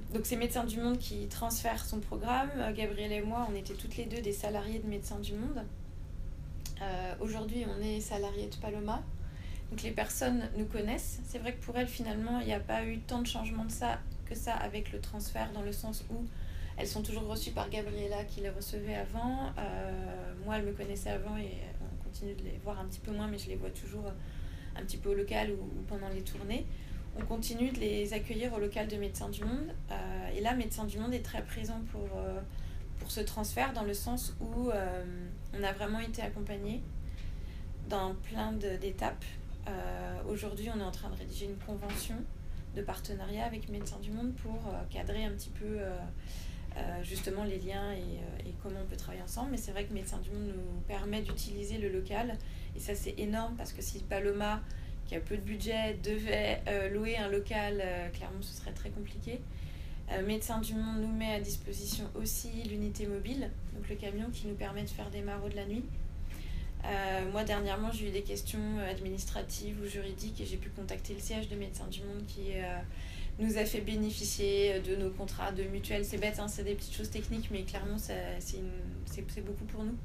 Donc c'est Médecins du Monde qui transfère son programme. Gabriel et moi, on était toutes les deux des salariés de Médecins du Monde. Aujourd'hui, on est salariés de Paloma. Donc les personnes nous connaissent. C'est vrai que pour elles, finalement, il n'y a pas eu tant de changements que ça avec le transfert, dans le sens où elles sont toujours reçues par Gabriella qui les recevait avant. Moi, elles me connaissaient avant et on continue de les voir un petit peu moins, mais je les vois toujours un petit peu au local ou pendant les tournées. On continue de les accueillir au local de Médecins du Monde. Et là, Médecins du Monde est très présent pour ce transfert, dans le sens où on a vraiment été accompagnés dans plein d'étapes. Aujourd'hui, on est en train de rédiger une convention de partenariat avec Médecins du Monde pour cadrer un petit peu justement les liens et comment on peut travailler ensemble. Mais c'est vrai que Médecins du Monde nous permet d'utiliser le local, et ça c'est énorme, parce que si Paloma, qui a peu de budget, devait louer un local, clairement ce serait très compliqué. Médecins du Monde nous met à disposition aussi l'unité mobile, donc le camion qui nous permet de faire des maraudes la nuit. Moi dernièrement j'ai eu des questions administratives ou juridiques, et j'ai pu contacter le siège de Médecins du Monde qui nous a fait bénéficier de nos contrats de mutuelle. C'est bête, hein, c'est des petites choses techniques, mais clairement c'est beaucoup pour nous.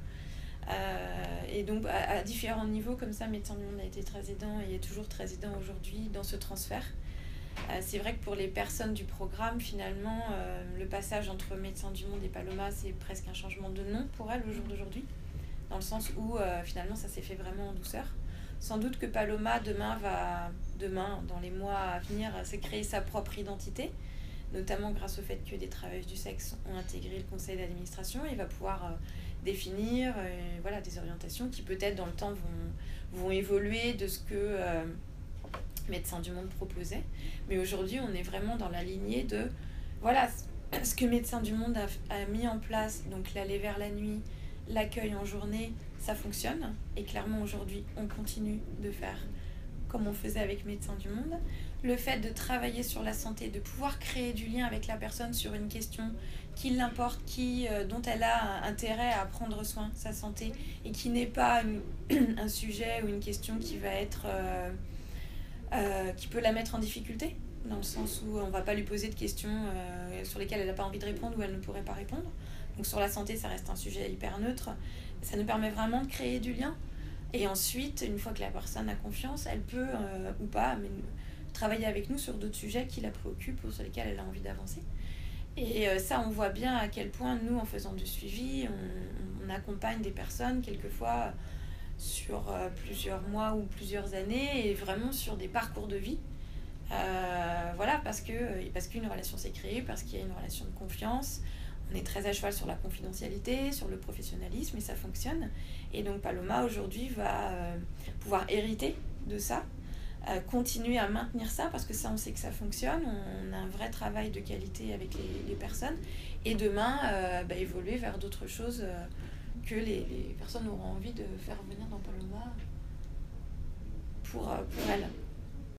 Et donc à différents niveaux comme ça, Médecins du Monde a été très aidant et est toujours très aidant aujourd'hui dans ce transfert. C'est vrai que pour les personnes du programme, finalement, le passage entre Médecins du Monde et Paloma, c'est presque un changement de nom pour elles au jour d'aujourd'hui, dans le sens où finalement ça s'est fait vraiment en douceur. Sans doute que Paloma demain, dans les mois à venir, s'est créer sa propre identité, notamment grâce au fait que des travailleuses du sexe ont intégré le conseil d'administration. Il va pouvoir définir des orientations qui peut-être dans le temps vont évoluer de ce que Médecins du Monde proposait. Mais aujourd'hui, on est vraiment dans la lignée de ce que Médecins du Monde a mis en place, donc l'aller vers la nuit, l'accueil en journée, ça fonctionne. Et clairement, aujourd'hui, on continue de faire comme on faisait avec Médecins du Monde. Le fait de travailler sur la santé, de pouvoir créer du lien avec la personne sur une question qui l'importe, dont elle a intérêt à prendre soin, sa santé, et qui n'est pas un sujet ou une question qui va être... qui peut la mettre en difficulté, dans le sens où on ne va pas lui poser de questions sur lesquelles elle n'a pas envie de répondre ou elle ne pourrait pas répondre. Donc sur la santé, ça reste un sujet hyper neutre. Ça nous permet vraiment de créer du lien. Et ensuite, une fois que la personne a confiance, elle peut, ou pas, mais travailler avec nous sur d'autres sujets qui la préoccupent ou sur lesquels elle a envie d'avancer. Et ça, on voit bien à quel point, nous, en faisant du suivi, on accompagne des personnes, quelquefois sur plusieurs mois ou plusieurs années, et vraiment sur des parcours de vie. Parce qu'une relation s'est créée, parce qu'il y a une relation de confiance. On est très à cheval sur la confidentialité, sur le professionnalisme, et ça fonctionne. Et donc Paloma aujourd'hui va pouvoir hériter de ça, continuer à maintenir ça, parce que ça, on sait que ça fonctionne. On a un vrai travail de qualité avec les personnes, et demain évoluer vers d'autres choses que les personnes auront envie de faire venir dans Paloma pour elles.